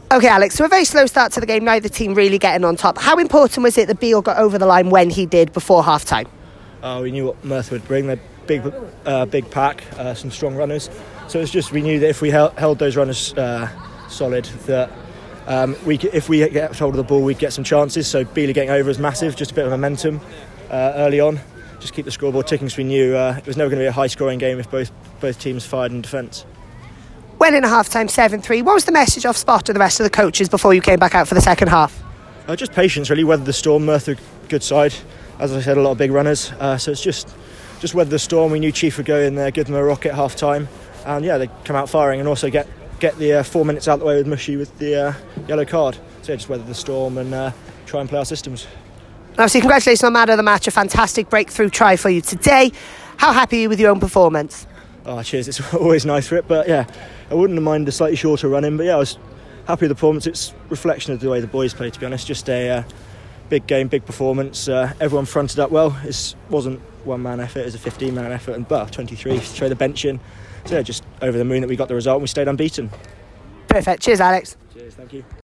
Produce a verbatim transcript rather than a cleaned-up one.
OK, Alex, so a very slow start to the game, neither team really getting on top. How important was it that Beale got over the line when he did before half-time? Uh, we knew what Merthyr would bring. They're big, uh, big pack, uh, some strong runners. So it's just we knew that if we held, held those runners uh, solid, that um, we if we get hold of the ball, we'd get some chances. So Beale getting over is massive, just a bit of momentum uh, early on. Just keep the scoreboard ticking, so we knew uh, it was never going to be a high-scoring game if both both teams fired in defence. When in a half-time seven three, what was the message off spot to the rest of the coaches before you came back out for the second half? Uh, just patience, really. Weather the storm. Merthyr, good side. As I said, a lot of big runners. Uh, so it's just just weather the storm. We knew Chief would go in there, give them a rocket half-time. And yeah, they come out firing and also get, get the uh, four minutes out the way with Mushy with the uh, yellow card. So yeah, just weather the storm and uh, try and play our systems. Obviously, congratulations on man of the match. A fantastic breakthrough try for you today. How happy are you with your own performance? Oh, cheers. It's always nice for it. But yeah, I wouldn't have minded a slightly shorter run in. But yeah, I was happy with the performance. It's a reflection of the way the boys play, to be honest. Just a uh, big game, big performance. Uh, everyone fronted up well. It wasn't one-man effort. It was a fifteen-man effort. And but twenty-three to throw the bench in. So yeah, just over the moon that we got the result and we stayed unbeaten. Perfect. Cheers, Alex. Cheers, thank you.